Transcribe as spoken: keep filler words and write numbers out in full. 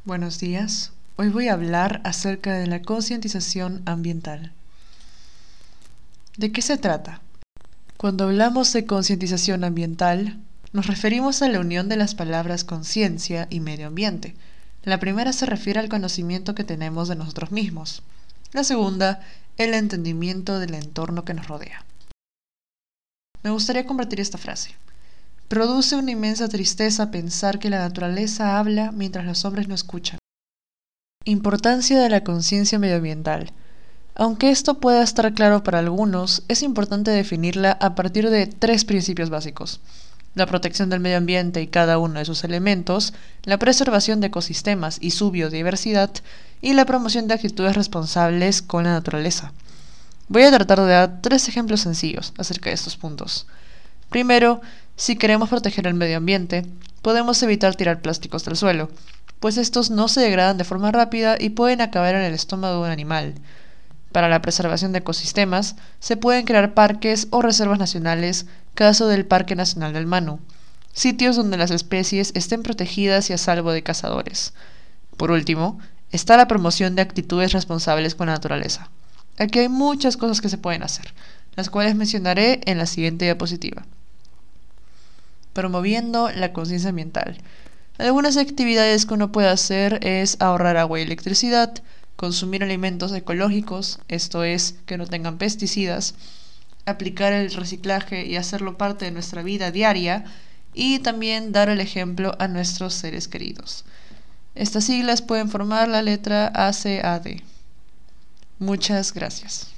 Buenos días. Hoy voy a hablar acerca de la concientización ambiental. ¿De qué se trata? Cuando hablamos de concientización ambiental, nos referimos a la unión de las palabras conciencia y medio ambiente. La primera se refiere al conocimiento que tenemos de nosotros mismos. La segunda, el entendimiento del entorno que nos rodea. Me gustaría convertir esta frase. Produce una inmensa tristeza pensar que la naturaleza habla mientras los hombres no escuchan. Importancia de la conciencia medioambiental. Aunque esto pueda estar claro para algunos, es importante definirla a partir de tres principios básicos: la protección del medio ambiente y cada uno de sus elementos, la preservación de ecosistemas y su biodiversidad, y la promoción de actitudes responsables con la naturaleza. Voy a tratar de dar tres ejemplos sencillos acerca de estos puntos. Primero, si queremos proteger el medio ambiente, podemos evitar tirar plásticos del suelo, pues estos no se degradan de forma rápida y pueden acabar en el estómago de un animal. Para la preservación de ecosistemas, se pueden crear parques o reservas nacionales, caso del Parque Nacional del Manu, sitios donde las especies estén protegidas y a salvo de cazadores. Por último, está la promoción de actitudes responsables con la naturaleza. Aquí hay muchas cosas que se pueden hacer, las cuales mencionaré en la siguiente diapositiva. Promoviendo la conciencia ambiental. Algunas actividades que uno puede hacer es ahorrar agua y electricidad, consumir alimentos ecológicos, esto es, que no tengan pesticidas, aplicar el reciclaje y hacerlo parte de nuestra vida diaria, y también dar el ejemplo a nuestros seres queridos. Estas siglas pueden formar la letra A C A D. Muchas gracias.